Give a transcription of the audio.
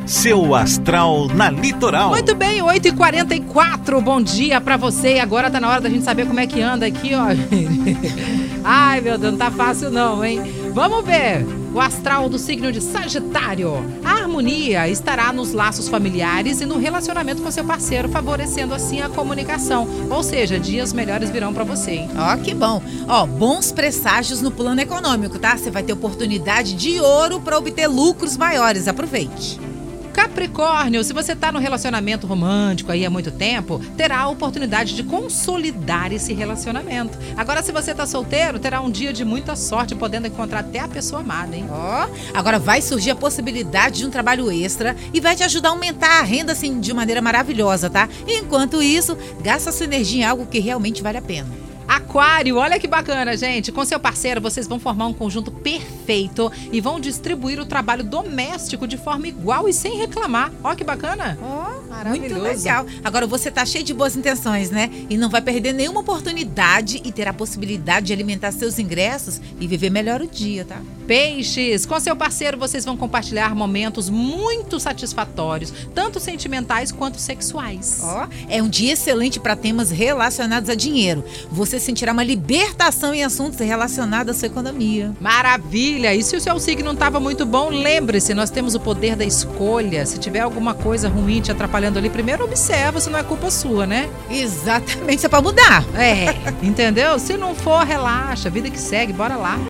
Seu astral na Litoral. Muito bem, 8h44, bom dia pra você. E agora tá na hora da gente saber como é que anda aqui, ó. Ai, meu Deus, não tá fácil não, hein? Vamos ver o astral do signo de Sagitário. A harmonia estará nos laços familiares e no relacionamento com seu parceiro, favorecendo assim a comunicação. Ou seja, dias melhores virão pra você, hein? Ó, que bom. Ó, bons presságios no plano econômico, tá? Você vai ter oportunidade de ouro para obter lucros maiores. Aproveite. Capricórnio, se você está no relacionamento romântico aí há muito tempo, terá a oportunidade de consolidar esse relacionamento. Agora, se você está solteiro, terá um dia de muita sorte, podendo encontrar até a pessoa amada, hein? Ó, agora vai surgir a possibilidade de um trabalho extra e vai te ajudar a aumentar a renda, assim, de maneira maravilhosa, tá? Enquanto isso, gasta sua energia em algo que realmente vale a pena. Aquário, olha que bacana, gente. Com seu parceiro, vocês vão formar um conjunto perfeito e vão distribuir o trabalho doméstico de forma igual e sem reclamar. Ó, que bacana. Ó, maravilhoso. muito legal. Agora você tá cheio de boas intenções, né? E não vai perder nenhuma oportunidade e terá a possibilidade de alimentar seus ingressos e viver melhor o dia, tá? Peixes, com seu parceiro vocês vão compartilhar momentos muito satisfatórios, tanto sentimentais quanto sexuais. Ó, é um dia excelente para temas relacionados a dinheiro. Você sentirá uma libertação em assuntos relacionados à sua economia. Maravilha! E se o seu signo não estava muito bom, lembre-se, nós temos o poder da escolha. Se tiver alguma coisa ruim te atrapalhando ali, primeiro observa se não é culpa sua, né? Exatamente, isso é para mudar. É, entendeu? Se não for, relaxa, vida que segue, bora lá.